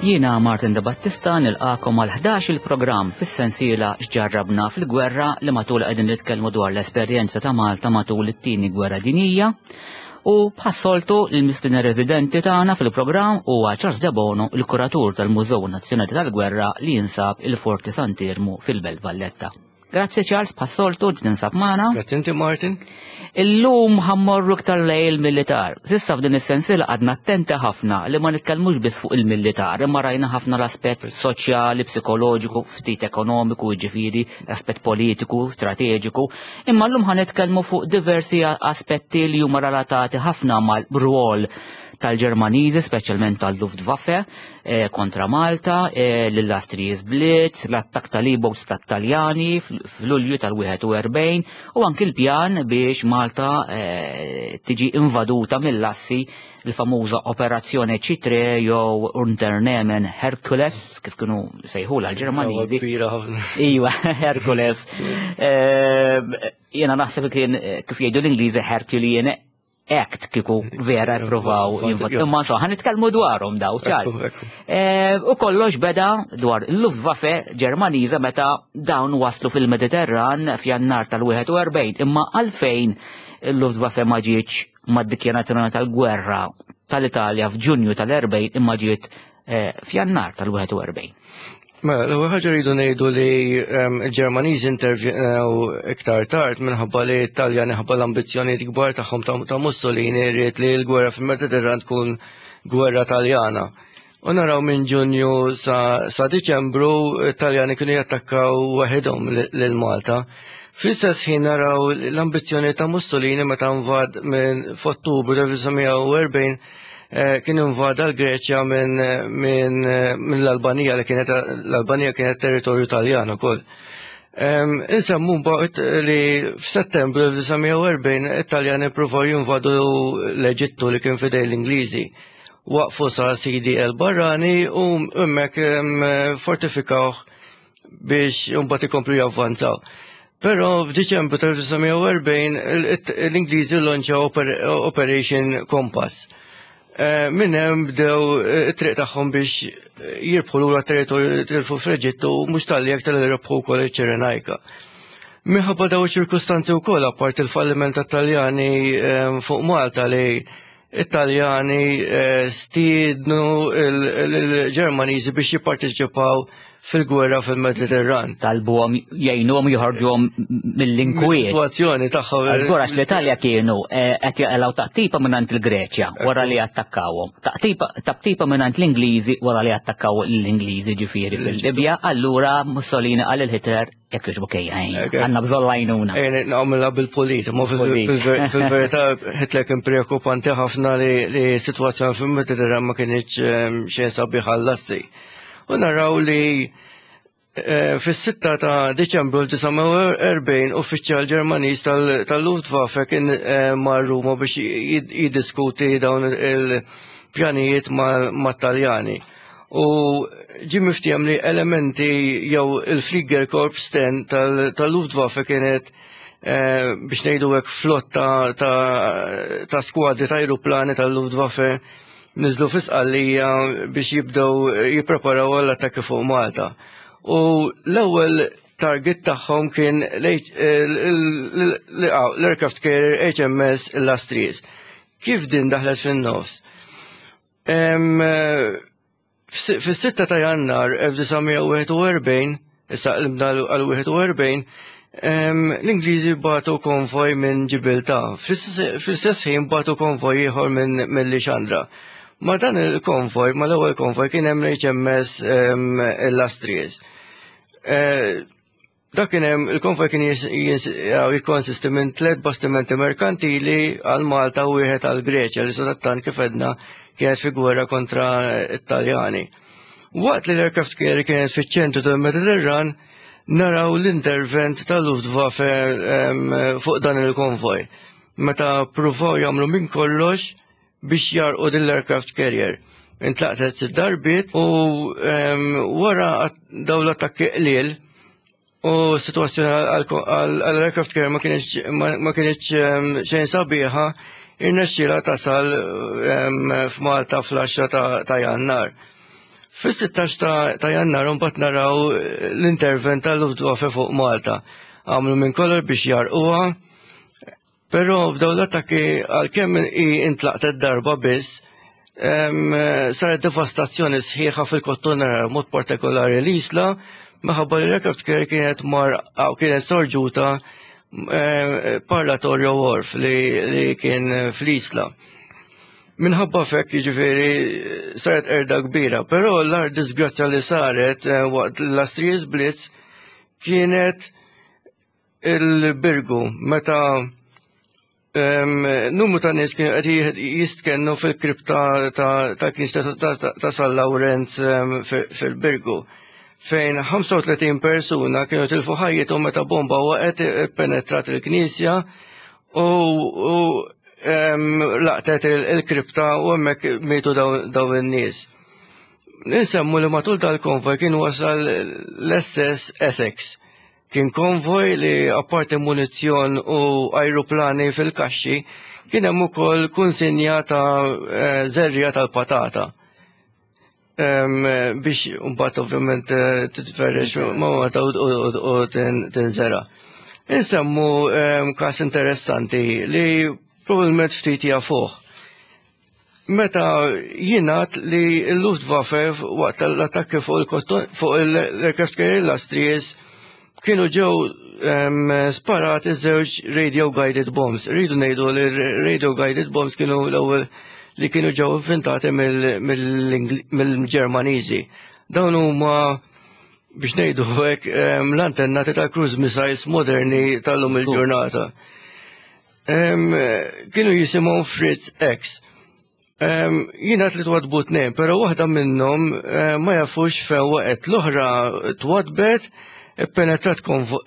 Jiena Martin De Battista nilqakom għal 11 il-programm fis-sensiela x'ġarrabna fil-gwerra li matul qegħdin nitkellmu dwar l-esperjenza ta' Malta matul it-tieni gwerra dinjija. U bħassoltu l-mistiedna residenti tagħna fil-programm huwa Charles De Bono, il-kuratur tal-Mużew Nazzjonali tal-Gwerra li jinsab il-Forti Sant'Irmu fil-Belt Valletta. Grazzi Charles, bħassoltu ġninsab magħna. Grazzi inti Martin. Illum ħammorru ktar lej il-militar. Sissa f'din is-sensiela għadna attenti ħafna li ma nitkellmux biss fuq il-militar, imma rajna ħafna l-aspett soċjali, psikoloġiku, ftit ekonomiku, ġifieri, aspett politiku, strateġiku, imma llum ħanitkellmu fuq diversi aspetti li huma relatati ħafna mal-rwol tal-Ġermaniżi, speċjalment tal-Luftwaffe kontra Malta, l-Illustrious Blitz, l-attak tal-U-boats tat-Taljani fl-Lulju tal-41 u anki l-pjan biex Malta tiġi invaduta mill-assi l-famuża Operazzjoni C3 jew Unternehmen Hercules, kif kienu sejħula l-Ġermaniżi. Iwa, Hercules. Jiena naħseb kien kif jgħidu l-Ingliżi Herculean Act kiku vera provaw imma so ħanitkellmu dwarhom daw ċar. U kollox beda dwar l-Luftwaffe Ġermaniża meta dawn waslu fil-Mediterran f'Jannar tal-41 imma għalfejn l-Luftwaffe ma ġietx mad-dikjarazzjoni tal-gwerra tal-Italja f'Ġunju tal-40 imma ġiet f'Jannar tal-41. L-ewwel ħaġa rridu ngħidu li l-Ġermaniżi intervjenew iktar tard minħabba li l-Taljani ħabba l-ambizzjonijiet kbar tagħhom ta' Mussolini rrid li l-gwerra fil-Mediterran tkun gwerra Taljana. U naraw minn Ġunju sa Diċembru t-Taljani kienu jattakkaw waħedhom lil Malta. Fl-istess ħin naraw l-ambizzjonijiet ta' Mussolini meta nvad minn f'Ottubru 1940 kien invada l-Greċja minn l-Albanija li l-Albanija kienet territorju Taljan ukoll. Insemmu mbagħad li f'Settembru 1940 it-Taljani ppruvaw jinvadu l-Eġittu li kien fidej l-Ingliżi. Waqfu sa Sidi el-Barrani u hemmhekk fortifikaw biex imbagħad ikomplu javvanzaw. Però f'Diċembru 1940 l-Ingliżi lonċaw Operation Compass. Minn hemm bdew it-triq tagħhom biex jirbħu lura territorju tilfu fl-Eġittu u mhux tal-jek tal-rebħu wkoll iċ-Ċirenajka. Minħabba daw iċ-ċirkustanzi wkoll apart il-falliment tat-Taljani fuq Malta li it-Taljani stiednu l-Ġermaniżi biex jipparteċipaw fil-gwerra fil-Mediterran. Talbuhom jgħinuhom joħorġuhom mill-inkwiet. Situazzjoni tagħhom. Allura l-Italja kienu qed jaqgħu taqtipa mingħand il-Greċja wara li attakkawhom. Taqtipa mingħand l-Ingliżi wara li attakkaw l-Ingliżi ġifieri fil-Libja, allura Mussolini qal il-Hitler jekk jogħġbok għandna bżonn għajnuna. Nagħmilha bil-polit, ma fil-verità Hitler kien preokkupanti ħafna li s-sitwazzjoni fil-Mediterran ma kienx xejn sabiħ għall-assi. U naraw li fis-6 ta' Diċembru 1940 uffiċjal Ġermaniż tal-Luftwaffe kien mar Ruma biex jiddiskuti dawn il-pjanijiet mat-Taljani. U ġie miftijem li elementi jew il-Fliegerkorps tal-Luftwaffe kienet biex ngħidu hekk flotta ta' skwadri ta' ajruplani tal-Luftwaffe nizlu fisqallija biex jibdew jippreparaw għall-attakki fuq Malta. U l-ewwel target tagħhom kien l-aircraft carrier HMS Illustrious. Kif din daħlet fin-nofs? Fis-6 ta' Jannar 1941, issa qlibna għal-41, l-Ingliżi batu konvoj minn Ġibilta. Fil-istess ħin batu konvoj ieħor minn Lixandra. Ma dan il-konvoj, ma l-ewwel konvoj kien hemm HMS Illustrious. Dak kien hemm il-konvoj kien jikkonsisti minn 3 bastimenti merkantili għal Malta u wieħed għal Greċja li sadattan kif edna kienet fi gwerra kontra t-Taljani. Waqt li l-aircraft carrier kienet fiċ-ċentru tal-Mediterran, naraw l-intervent tal-Luftwaffe fuq dan il-konvoj. Meta pruvaw jagħmlu minn kollox biex jarqu din l-aircraft carrier. Intlaqtet 6 darbiet u wara dawn l-attakki qliel u s-sitwazzjoni għall-aircraft carrier ma kienx xejn sabiħa, irnexxiela tasal f'Malta fl-10 ta' Jannar. Fis-16 ta' Jannar mbagħad naraw l-intervent tal-Luftwaffe fuq Malta. Għamlu minn kolor biex jarquha, però f'dawn l-attakki għalkemm intlaqtet darba biss, saret devastazzjoni sħiħa fil-kottoner mod partikolari l-isla, minħabba li l-aircraft carrier kienet sorġuta parlatorju Worf li kien fl-isla. Minħabba fekk jiġifieri saret erda kbira, però l-ar disgrazzja li saret waqt l-Astrijes Blitz kienet il-Birgu, meta numru ta' nies kienu qed jistkennu fil-kripta ta' Knisja ta' San Lawrenz fil-Birgu, fejn 35 persuna kienu tilfu ħajjithom meta bomba waqgħet penetrat il-Knisja u laqtet il-kripta u hemmhekk mietu dawn in-nies. Ninsemmu li matul tal-konvoj kien wasal l-SS Essex. Kien konvoj li apparti munizzjon u ajruplani fil-kaxxi kien hemm ukoll kunsinja ta' żerrija tal-patata. Biex mbagħad ovvjament titferrex mawata u tinżera. Insemmu każ interessanti li probabbilment ftit jafuh. Meta jingħad li l-Luftwaffe waqt l-attakki fuq l-aircraft carrier l-Astrijes kienu ġew sparati żewġ radio-guided bombs. Rridu ngħidu li radio-guided bombs kienu l-ewwel li kienu ġew inventati mill-Ġermaniżi. Dawn huma biex ngħidu hekk l-antennati ta' cruise missiles moderni tal-lum il-ġurnata. Kienu jisimhom Fritz X. Jiena tliet wadbu tnejn, però waħda minnhom ma jafux fejn waqgħet, l-oħra twadbet penetrat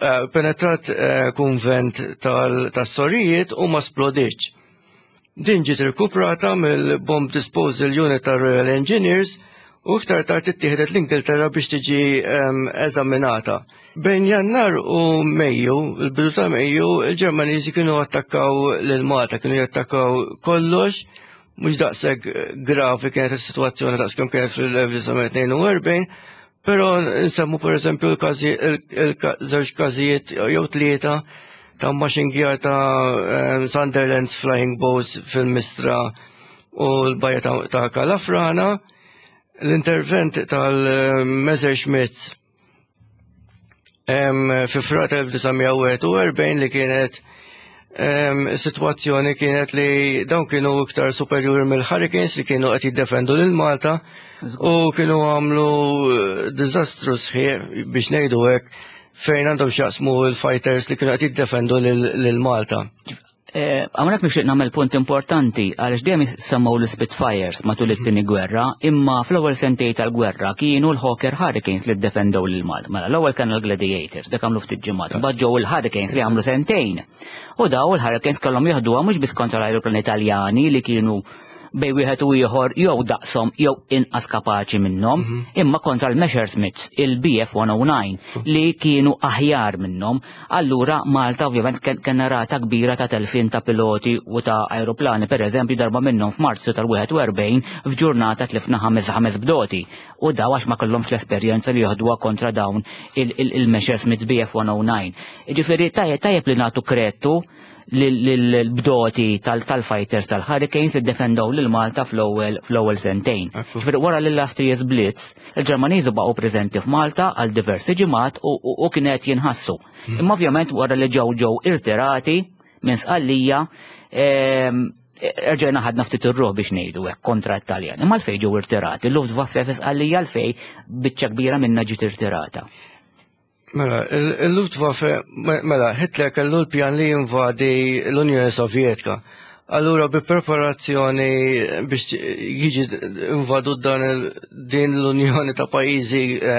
kunvent tas-Sorijiet u ma splodiċ. Din ġiet irkuprata mill-Bomb Disposal Unit tar-Royal Engineers u iktar tard ittieħdet l-Ingilterra biex tiġi eżaminata. Bejn Jannar u Mejju, il-bidu ta' Mejju, il-Ġermaniżi kienu attakkaw lil Malta, kienu jattakkaw kollox, mhux daqshekk gravi kienet is-sitwazzjoni daqskemm kienet fil-1942, però nsemmu per eżempju żewġ każijiet jew tlieta ta' machine gear ta' Sunderland Flying Boats fil-Mistra u l-bajja ta' Kalafrana, l-intervent tal-Messerschmitt fi frat 1941 li kienet situazzjoni kienet li dawn kienu iktar superjuri mill-Hurricanes li kienu qed jiddefendu lil Malta u kienu għamlu diżastru sħiħ biex ngħidu hekk fejn għandhom x'jaqsmu l-fighters li kienu qed jiddefendu lil Malta. Għamrak nixtieq nagħmel punt importanti għaliex dejjem semmaw l-Spitfires matul it-tieni gwerra, imma fl-ewwel sentej tal-gwerra kienu l-Hawker Hurricanes li ddefendew lil Malta. Mela l-ewwel kienu l-Gladiators dak għamlu ftit ġimgħat, mbagħad ġew il-Hurricanes li għamlu sentejn. U daw il-Hurricanes kellhom jaħduha mhux biss kontra l-ajruplani Italjani li kienu bej wieħed u ieħor jew daqshom jew inqas kapaċi minnhom, imma kontra l-Messerschmitts il-BF-109 li kienu aħjar minnhom. Allura Malta ovvjament kellna rata kbira ta' telfin ta' piloti u ta' ajruplani, pereżempju darba minnhom f'Marzu tal-41 f'ġurnata tlifna 5 bdoti. U daw għax ma kellhomx l-esperjenza li jaħduha kontra dawn il-Messerschmitts BF-109. Ġifieri tajjeb li nagħtu kredtu l-bdoti tal-fighters tal-Hurricanes li defendaw lil Malta fl-ewwel sentejn. Wara l-Astrijes Blitz, il-Ġermaniżi baqgħu preżenti f'Malta għal diversi ġimgħat u kienet jinħassu. Imma ovvjament wara li ġew irtirati minn sqallija rġajna ħadna ftit ir-ruħ biex ngħidu hekk kontra t-Taljan. Imma l-fejn ġew irtirati, l-Luftwaffe f'isqallija l-fejn biċċa kbira minnha ġiet irtirata. Mela, il-Luftwaffe, Hitler kellu l-pjan li jinvadi l-Unjoni Sovjetika. Allura bi preparazzjoni biex jiġi invadu din l-Unjoni ta' pajjiżi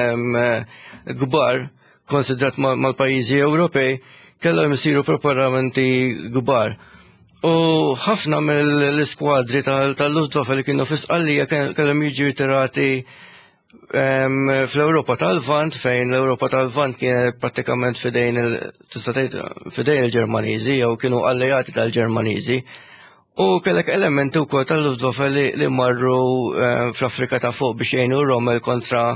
kbar, konsidrat mal-pajjiżi Ewropej, kellhom isiru preparamenti kbar. U ħafna mill-iskwadri tal-Luftwaffe li kienu fis-qallija kellhom jiġu ritirati fl-Ewropa tal-Vant, fejn l-Ewropa tal-Vant kienet pratikament fidejn il-Ġermaniżi jew kienu alleati tal-Ġermaniżi. U kellek elementi wkoll tal-Luftwaffe li marru fl-Afrika ta' fuq biex jgħinu Rommel kontra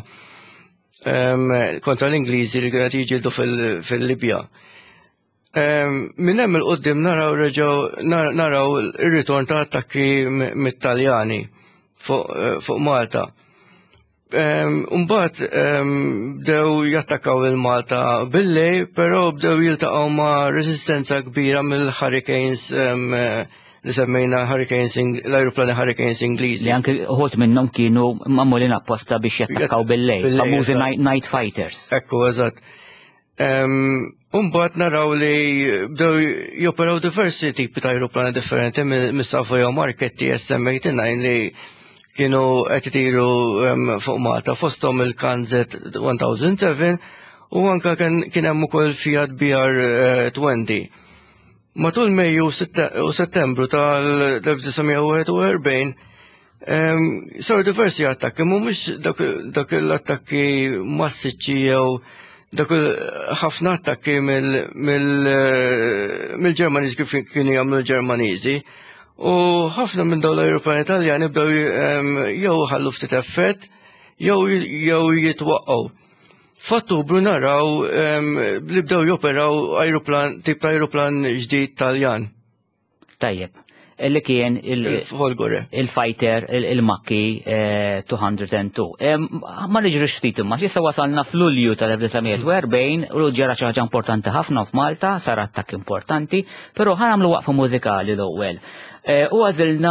l-Ingliżi li kienet jiġildu fil-Libja. Minn hemm il-qudiem naraw ir-ritorn ta' attakki mit-Taljani fuq Malta. Mbagħad bdew jattakkaw il-Malta billej, però bdew jiltaqgħu ma' resistenza kbira mill-Hurricanes li semmejna l-ajruplani Hurricanes Ingliżi. Li anke uħud minnhom kienu magħmulin apposta biex jattakkaw billej, famużi night fighters. Ekku, eżatt. Mbagħad naraw li bdew joperaw diversi tipi ta' ajruplani differenti mis-Savoia Marchetti semmejtilna li kienu qed itiru fuq Malta fosthom il-Kanzet 1007 u anke kien hemm ukoll Fiat BR20. Matul Mejju u Settembru tal-1941 saru diversi attakki, mhumiex dak l-attakki massiċċi jew dak ħafna attakki mill-Ġermaniżi kif kienu jagħmlu l-Ġermaniżi. U ħafna minn dawn l-Ewropani Taljani bdew jew ħallu ftit effett jew jitwaqqgħu. F'Ottubru naraw li bdew joperaw tip ta' ajruplan ġdid Taljan. Tajjeb, li kien il-fighter il-Makki 202. Ma niġrix ftit imma x'issa wasalna f'Lulju tal-1940 u ġara xi ħaġa importanti ħafna f'Malta, sar attakk importanti, però ħanamlu waqfa mużikali l-ewwel. U għażilna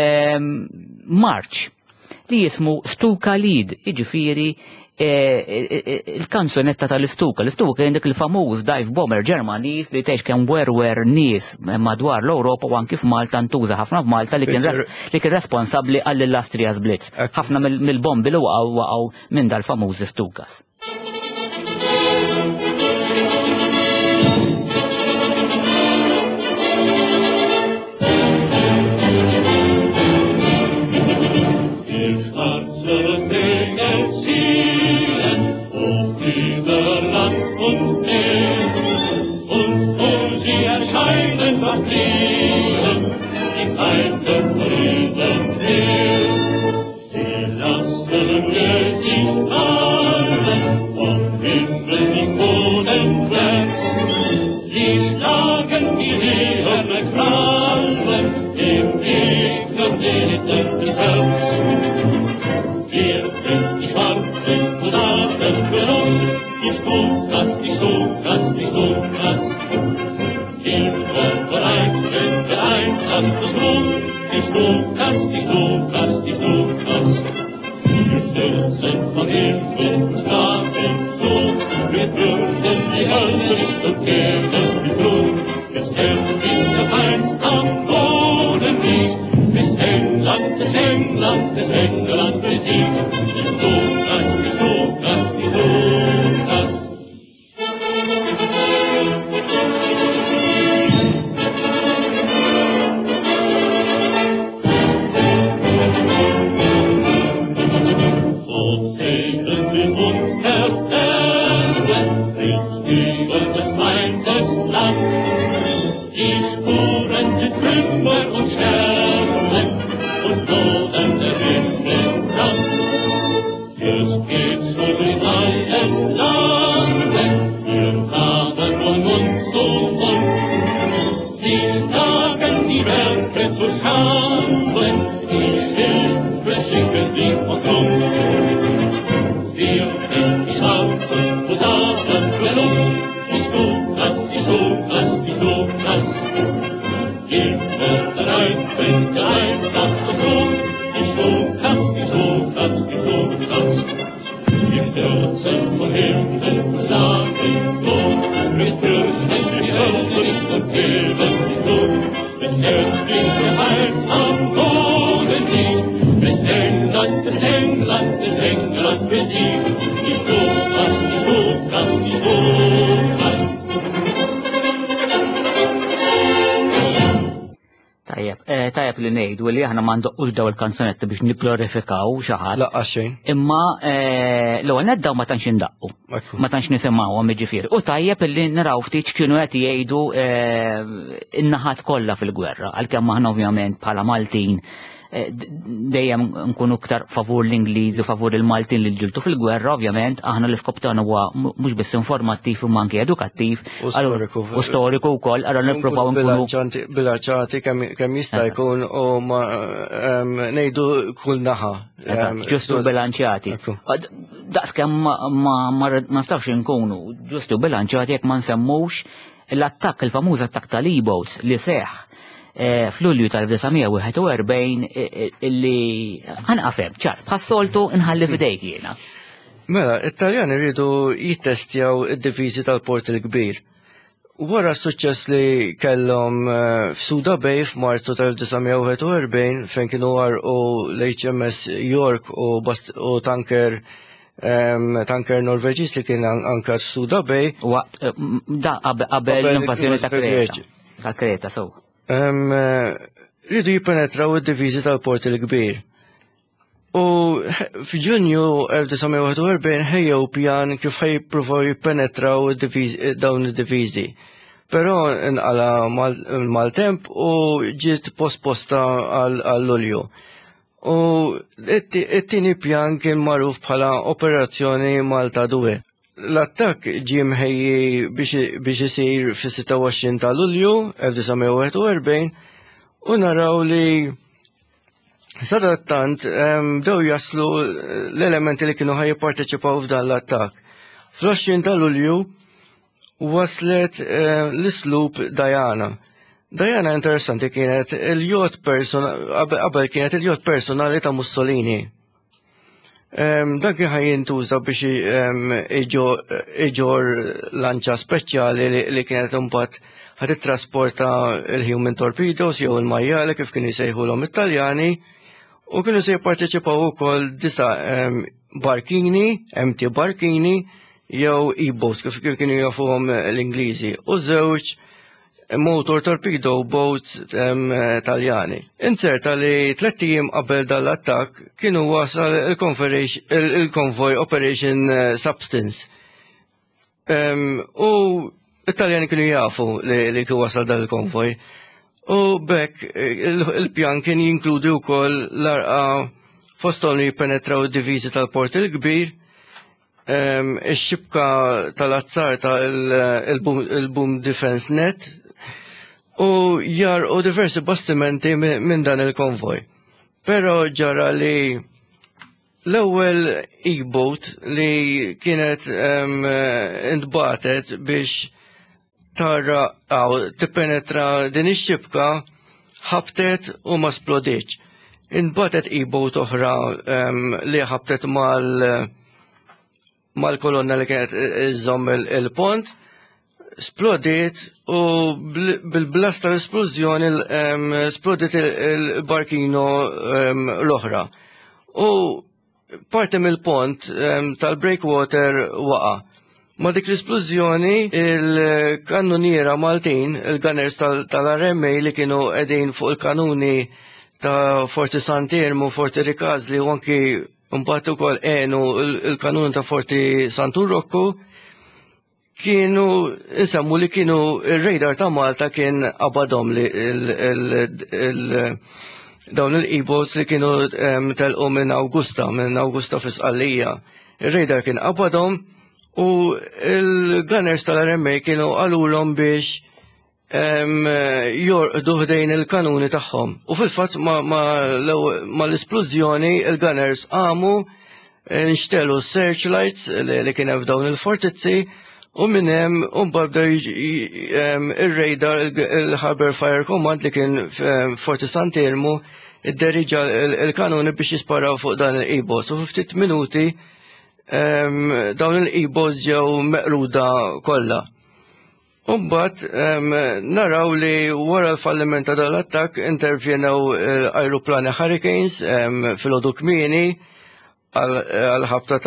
marċ li jismu Stuka Lead, jiġifieri il-kanzunetta tal-Istuka. L-Istuka kien dik il-famuż dive bomber Ġermaniż li tgħix kemm werwer nies madwar l-Ewropa u anki f'Malta ntuża ħafna f'Malta li kien responsabbli għall-Illustrious Blitz. Ħafna mill-bombi li waqgħu minn dal-famuż Istukas. li ngħidu li aħna ma ndoqqux daw il-kanzonetti biex nigglorifikaw xi ħadd. Laqqas xejn. Imma l-ewwel neddaw ma tantx indaqqu. Ma tantx nisimgħuhom jiġifieri. U tajjeb illi naraw ftit x'kienu qed jgħidu in-naħat kollha fil-gwerra, għalkemm aħna ovvjament bħala Maltin dejjem nkunu iktar favur l-Ingliżi u favur il-Maltin li ġiltu fil-gwerra, ovvjament aħna l-iskop tagħna huwa mhux biss informattiv imma anke edukattiv u storiku wkoll, ara nippruvaw nkunu bilanċati kemm jista' jkun u ma ngħidu kull naħa. Ġustu bilanċjati. Daqskemm ma nistgħux inkunu ġustu bilanċjati jekk ma nsemmux l-attakk il-famuż attakk tal-E-boats li seħħ fl-Lulju tal-1941 illi ħanqafem ċart bħas-soltu nħalli f'idejk jiena. Mela, it-Taljani rridu jittestjaw id-diviżi tal-Port il-Kbir. Wara s-suċċess li kellhom f'Suda Bay f'Marzu tal-1941 fejn kienu warqu l-HMS York u tanker Norveġiż li kien ankar f'Suda Bay. Da qabel l-invażjoni ta' Kreta sew. Rridu jippenetraw id-diviżi tal-Port il-Kbir. U f'Ġunju 1941 ħejjew pjan kif ħajjippruvaw jippenetraw dawn id-diviżi. Però inqala mal-temp u ġiet posposta għal Lulju. U it-tieni pjan kien magħruf bħala Operazzjoni Malta 2. L-attakk ġie mħejji biex isir fis-26 ta' Lulju 1941 u naraw li sadattant bdew jaslu l-elementi li kienu ħajjipparteċipaw f'dan l-attakk. Fl-20 ta' Lulju waslet l-islub Diana. Diana interessanti kienet il-jot qabel kienet il-jot personali ta' Mussolini. Dan kien ħajjintuża biex iġor lanċa speċjali li kienet imbagħad ħad ittrasporta il-human torpedoes jew il-majjali kif kienu jsejħulhom it-Taljani u kienu se jipparteċipaw ukoll barkini, empty barkini jew e-boats kif kienu jafuhom l-Ingliżi u żewġ motor torpedo boats Taljani. Inserta li 3 ijiem qabel dal-attakk kienu wasal il-konvoj Operation Substance. U l-Taljani kienu jafu li kienu wasal dal-konvoj. U bekk il-pjan kien jinkludi wkoll l-arqa fosthom li jippenetraw id-diviżi tal-Port il-Kbir, ix-xibka tal-azzar tal-Boom Defense Net, u jarqu diversi bastimenti minn dan il-konvoj. Pero ġara li l-ewwel e-boat li kienet intbatet biex tippenetra din ix-xibka ħabtet u ma splodiċ. Intbatet e-boat oħra li ħabtet mal-kolonna li kienet iżomm il-pont, splodiet u bil-blast tal-esplużjoni splodiet il-barkino l-oħra. U parti mill-pont tal-breakwater waqa. Ma dik l-esplużjoni il-kannuniera Maltin, il-gunners tal-RMA li kienu qegħdin fuq il-kanuni ta' Forti Sant'Elmo, Forti Ricazli u anki mbagħad ukoll għenu il-kanuni ta' Forti Sant'Urrocco, kienu insemmu li kienu il-radar ta' Malta kien qabadhom li dawn il-e-boats li kienu telqu minn Awgusta fisqallija. Il-radar kien qabadhom u il-gunners tal-RMA kienu għalulhom biex jorqdu ħdejn il-kanuni tagħhom. U fil-fatt ma l-esplużjoni il-gunners għamu nxtelu searchlights li kien hemm f'dawn il-fortizzi u minnem bdew il-radar il-Harbor Fire Command li kien Forti Sant'Elmo id-deriġa il-kanuni biex jisparaw fuq dan il-e-boats. U ftit minuti dawn il-e-boats ġew meqruda kollha. Umbat naraw li wara l-falliment ta' dal-attak intervjenew aeroplani Hurricanes fil-ħodu kmieni għal-ħabta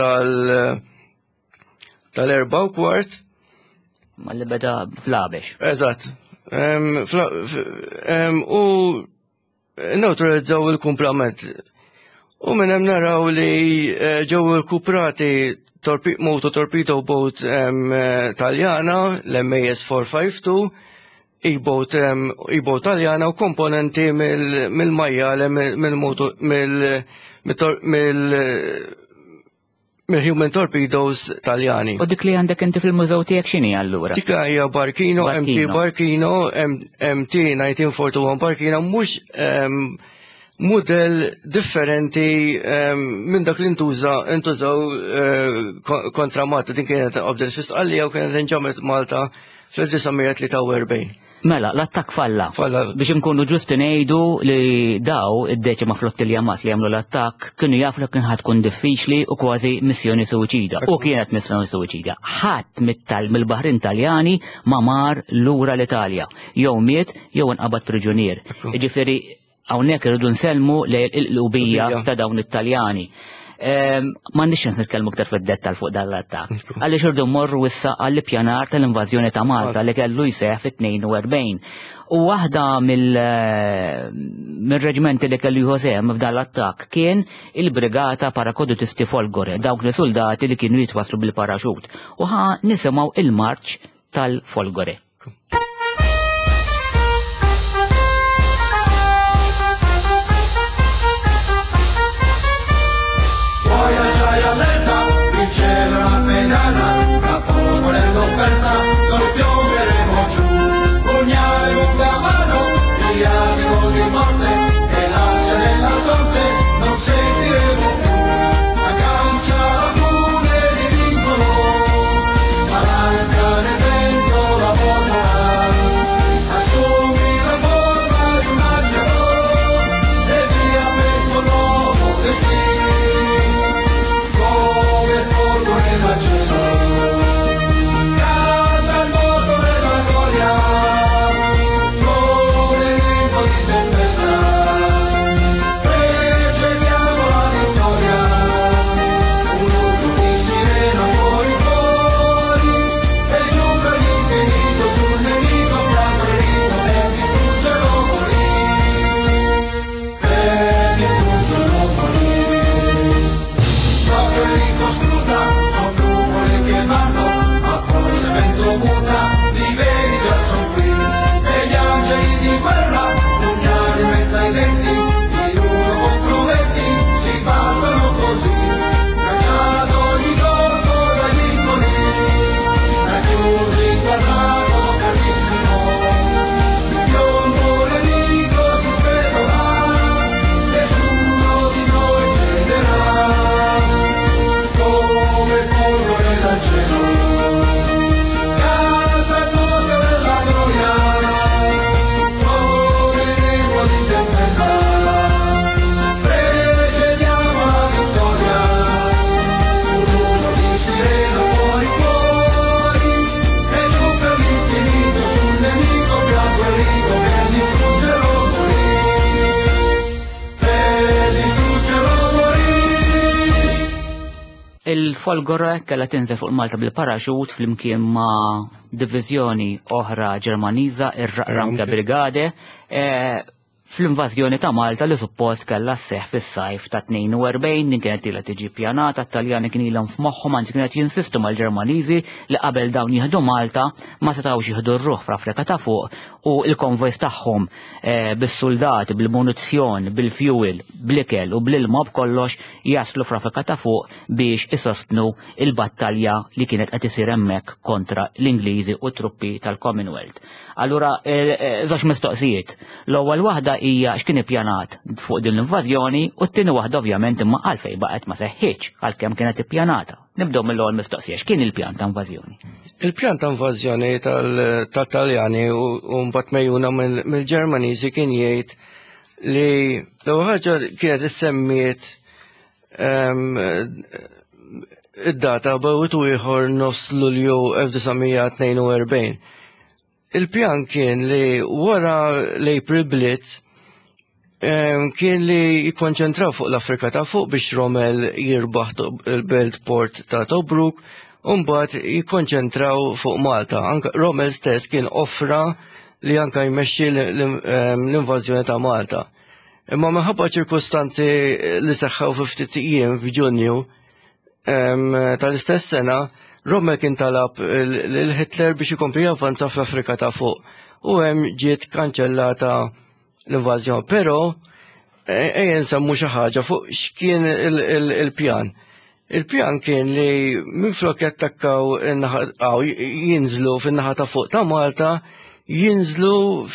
tal-4 u kwart. Ma li beda fl-Abex. Eżatt. U neutralizzaw il-kumplament. U minn hemm naraw li ġew irkuprati torpedo boat Taljana, l-MAS 452, e-boat Taljana u komponenti mill-majjal mill-human torpedoes Taljani. U dik li għandek inti fil-mużew tiegħek x'inhi allura? Dik hija Barkino, MT Barkino, MT 1941 Barkino, mhux model differenti minn dak li intużaw kontra Malta. Din kienet qabdet fis-Qallija u kienet inġamet Malta fil-1943. Mela, l-attak falla. Biex nkunu ġusti ngħidu li daw id-deċima flottilja mas li jagħmlu l-attak kienu jafu li kien tkun diffiċli u kważi missjoni suwiċida. U kienet missjoni suwiċida. Ħadd mill-Baħrin Taljani ma mar lura l-Italja. Jew miet jew inqabad priġunier. Jiġifieri hawnhekk irridu nsellmu l-qlubija ta' dawn it-Taljani. M'għandniex nitkellmu aktar fid-dettal fuq dan l-attakk. Għaliex irdu mmorru issa għall-ippjanar tal-invażjoni ta' Malta li kellu jseħħ fit-42. U waħda mill-reġimenti li kellu jħosem f'dan l-attakk kien il-Brigata Parakadutisti Folgore, dawk li soldati li kienu jitwaslu bil-paraxut. U nisimgħu il-marċ tal-Folgore. Il-Folgore kellha tinżel fuq Malta bil-paraxut flimkien ma' diviżjoni oħra Ġermaniża, ir-Ranka Brigade, fl-invażjoni ta' Malta li suppost kellha sseħħ fis-sajf ta' 42 din kienet ilha tiġi ppjanata, t-Taljani kien ilhom f'moħħhom anzi kienet jinsistu mal-Ġermaniżi li qabel dawn jieħdu Malta ma setgħux jieħdu r-ruħ fl-Afrika ta' fuq u l-konvojs tagħhom bis-soldati, bil-munizzjon, bil-fuel, bl-ikel u bl-ilma b'kollox jaslu fl-Afrika ta' fuq biex isostnu il-battalja li kienet qed isir hemmhekk kontra l-Ingliżi u truppi tal-Commonwealth. Allura, żewġ mistoqsijiet. L-ewwel waħda hija x'kien ippjanat fuq din l-invażjoni u t-tieni waħda ovvjament imma għalfejn baqgħet ma seħħitx għalkemm kienet ippjanata. Nibdew mill-ewwel mistoqsija, x'kien il-pjan ta' invażjoni? Il-pjan ta' invażjoni tat-Taljani u mbagħad mejjuna mill-Ġermaniżi kien jgħid li l-ewwel ħaġa kienet issemmiet id-data b'wieħed ieħor nofs Lulju 1942. Il-pjan kien li wara l-April Blitz kien li jikkonċentraw fuq l-Afrika ta' fuq biex Rommel jirbaħ il-Belt Port ta' Tobruk u mbagħad jikkonċentraw fuq Malta. Rommel stess kien offra li anke jmexxi l-invażjoni ta' Malta. Imma minħabba ċirkostanzi li seħħaw fi ftit ijiem f'Ġunju tal-istess sena, Rommel kien talab lil Hitler biex ikompli javvanza fl-Afrika ta' fuq. U hemm ġiet kanċellata l-invażjoni. Però ejja nsemmu xi ħaġa fuq x'kien il-pjan. Il-pjan kien li minflok jattakkaw jinżlu fin-naħa ta' fuq ta' Malta, jinżlu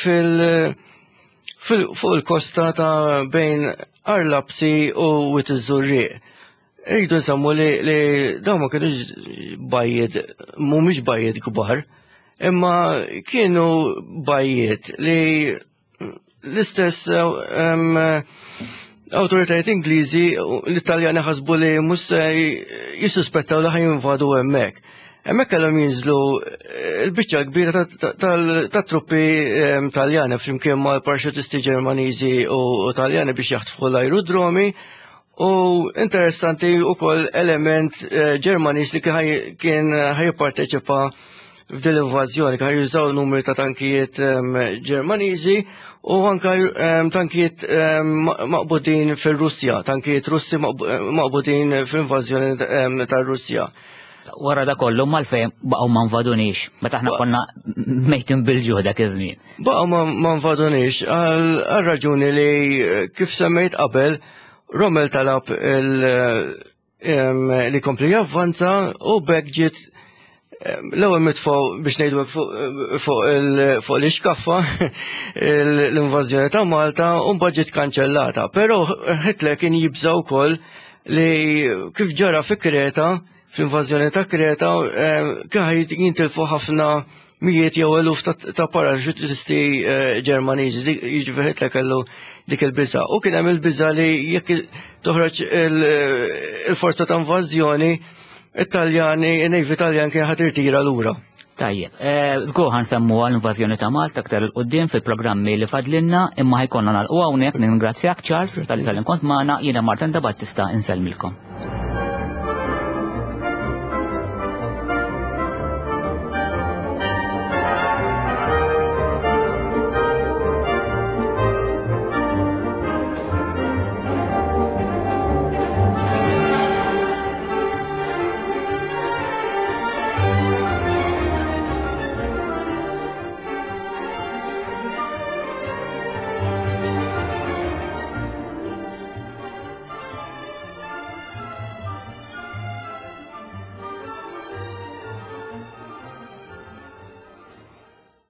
fuq il-kosta ta' bejn Arlapsi u Wit iż-Żurrieq. Ejdu nsemmu li dawn ma kienux bajjiet, mhumiex bajjiet kbar, imma kienu bajjiet li l-istess awtoritajiet Ingliżi l-Italjani ħasbu li mhux se jissuspettaw li ħajinvadu hemmhekk. Hemmhekk kellhom jinżlu l-biċċa kbira ta' truppi Taljani flimkien mal paraxutisti Ġermaniżi u Taljani biex jaħtfu l-ajrudromi. U interessanti wkoll element Ġermaniż li kien ħajjipparteċipa f'din l-invażjoni, kien jużaw numri ta' tankijiet Ġermaniżi u anke tankijiet maqbudin fil-Russja, tankijiet Russi maqbudin fl-invażjoni tar-Russja. Wara da kollu mal-fejn baqgħu ma nvadunix, meta aħna konna mejtin bil-ġuħ dak iż-żmien. Baqgħu ma nvadunix għal raġuni li kif semmejt qabel Rommel talab li kompli javvanza u bekk ġiet l-ewwel mitfgħu biex ngħidu fuq l-iskaffa l-invażjoni ta' Malta u mbagħad ġiet kanċellata. Però Hitler kien jibża wkoll li kif ġara fi Kreta, fl-invażjoni ta' Kreta, kien jintilfu ħafna mijiet jew eluf ta' paraxutisti Ġermaniżi, jiġifieri Hitler kellu dik il-biża'. U kien hemm il-biża' li jekk toħroġ il-forza ta' invażjoni, Italjani, in-Nejvi Taljan kien ħadd irtira lura. Tajjeb, żgur ħansemmu għall-invażjoni ta' Malta aktar il-qudiem fil-programmi li fadlinna, imma ħajkonna nagħlqu hawnhekk ningrazzjak Charles tal-li kont magħna, jiena Martin da Battista insellmilkom.